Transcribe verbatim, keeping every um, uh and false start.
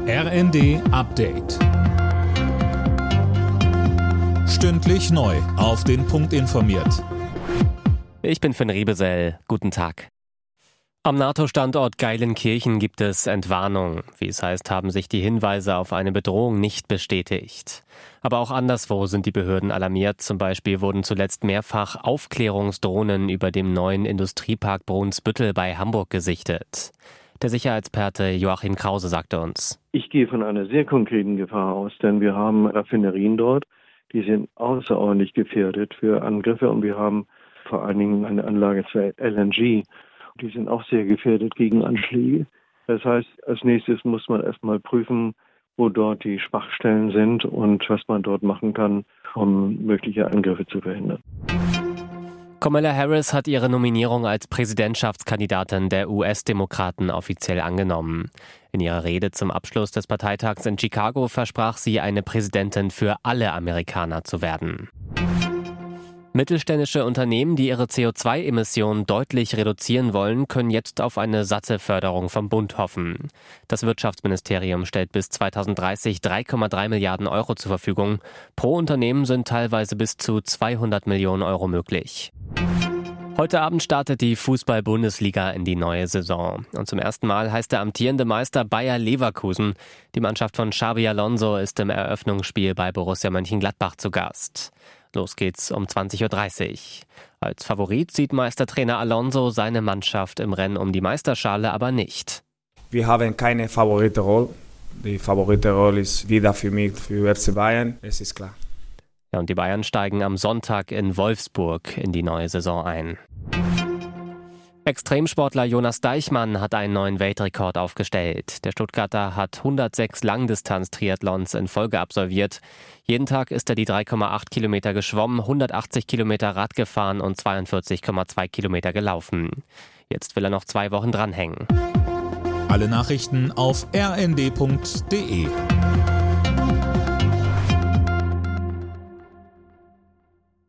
R N D Update. Stündlich neu auf den Punkt informiert. Ich bin Finn Riebesell. Guten Tag. Am NATO-Standort Geilenkirchen gibt es Entwarnung. Wie es heißt, haben sich die Hinweise auf eine Bedrohung nicht bestätigt. Aber auch anderswo sind die Behörden alarmiert. Zum Beispiel wurden zuletzt mehrfach Aufklärungsdrohnen über dem neuen Industriepark Brunsbüttel bei Hamburg gesichtet. Der Sicherheitsexperte Joachim Krause sagte uns: Ich gehe von einer sehr konkreten Gefahr aus, denn wir haben Raffinerien dort, die sind außerordentlich gefährdet für Angriffe, und wir haben vor allen Dingen eine Anlage für L N G. Die sind auch sehr gefährdet gegen Anschläge. Das heißt, als nächstes muss man erstmal prüfen, wo dort die Schwachstellen sind und was man dort machen kann, um mögliche Angriffe zu verhindern. Kamala Harris hat ihre Nominierung als Präsidentschaftskandidatin der U S-Demokraten offiziell angenommen. In ihrer Rede zum Abschluss des Parteitags in Chicago versprach sie, eine Präsidentin für alle Amerikaner zu werden. Mittelständische Unternehmen, die ihre C O zwei Emissionen deutlich reduzieren wollen, können jetzt auf eine satte Förderung vom Bund hoffen. Das Wirtschaftsministerium stellt bis zweitausenddreißig drei Komma drei Milliarden Euro zur Verfügung. Pro Unternehmen sind teilweise bis zu zweihundert Millionen Euro möglich. Heute Abend startet die Fußball-Bundesliga in die neue Saison. Und zum ersten Mal heißt der amtierende Meister Bayer Leverkusen. Die Mannschaft von Xabi Alonso ist im Eröffnungsspiel bei Borussia Mönchengladbach zu Gast. Los geht's um zwanzig Uhr dreißig. Als Favorit sieht Meistertrainer Alonso seine Mannschaft im Rennen um die Meisterschale aber nicht. Wir haben keine Favoritenrolle. Die Favoritenrolle ist wieder für mich, für F C Bayern. Es ist klar. Ja, und die Bayern steigen am Sonntag in Wolfsburg in die neue Saison ein. Extremsportler Jonas Deichmann hat einen neuen Weltrekord aufgestellt. Der Stuttgarter hat hundertsechs Langdistanz-Triathlons in Folge absolviert. Jeden Tag ist er die drei Komma acht Kilometer geschwommen, hundertachtzig Kilometer Rad gefahren und zweiundvierzig Komma zwei Kilometer gelaufen. Jetzt will er noch zwei Wochen dranhängen. Alle Nachrichten auf r n d punkt d e.